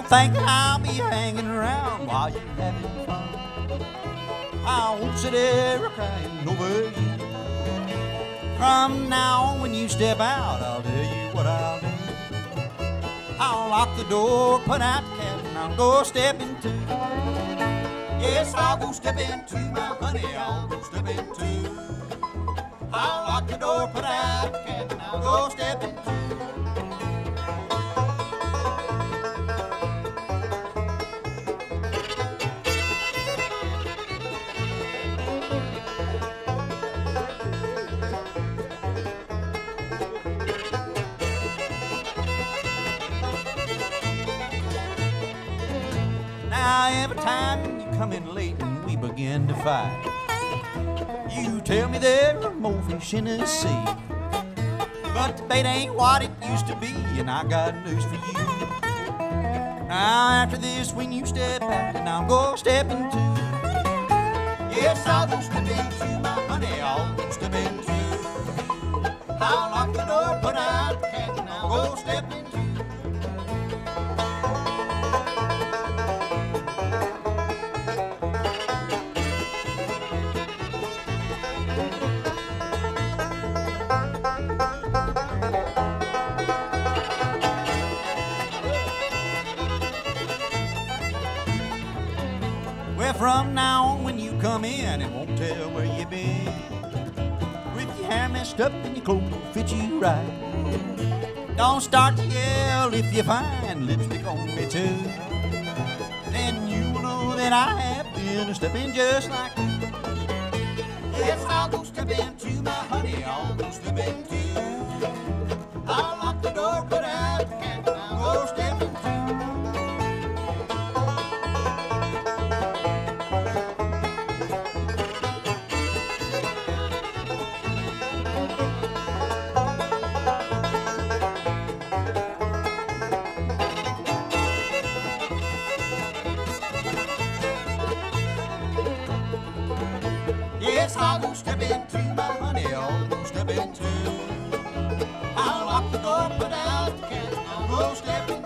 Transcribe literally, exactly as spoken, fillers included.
thinking I'll be hanging around while you're having fun. I won't sit there crying over you. From now on, when you step out, I'll tell you what I'll do. I'll lock the door, put out the cat, and I'll go step into. Yes, I'll go step into my honey, I'll go step into. I'll lock the door, put out the cat, and I'll go step into. Now every time you come in late and we begin to fight, you tell me there are more fish in the sea. But the bait ain't what it used to be, and I got news for you. Now after this, when you step out, and I'll go step into. Yes, I'll go step into my honey, I'll go step into. I'll lock the door, put out the cat, and I'll go step into. Well, from now on, when you come in, it won't tell where you been. With your hair messed up and your clothes don't fit you right, don't start to yell if you find lipstick on me too. Then you will know that I have been a stepping just like you. Yes, I'll go step into my honey, I'll go step into. I'll lock the door, put out the cat, and I'll go step into. Yes, I'll go step into my honey, I'll go step into. I'll lock the door, put out the cat, I'll go step into.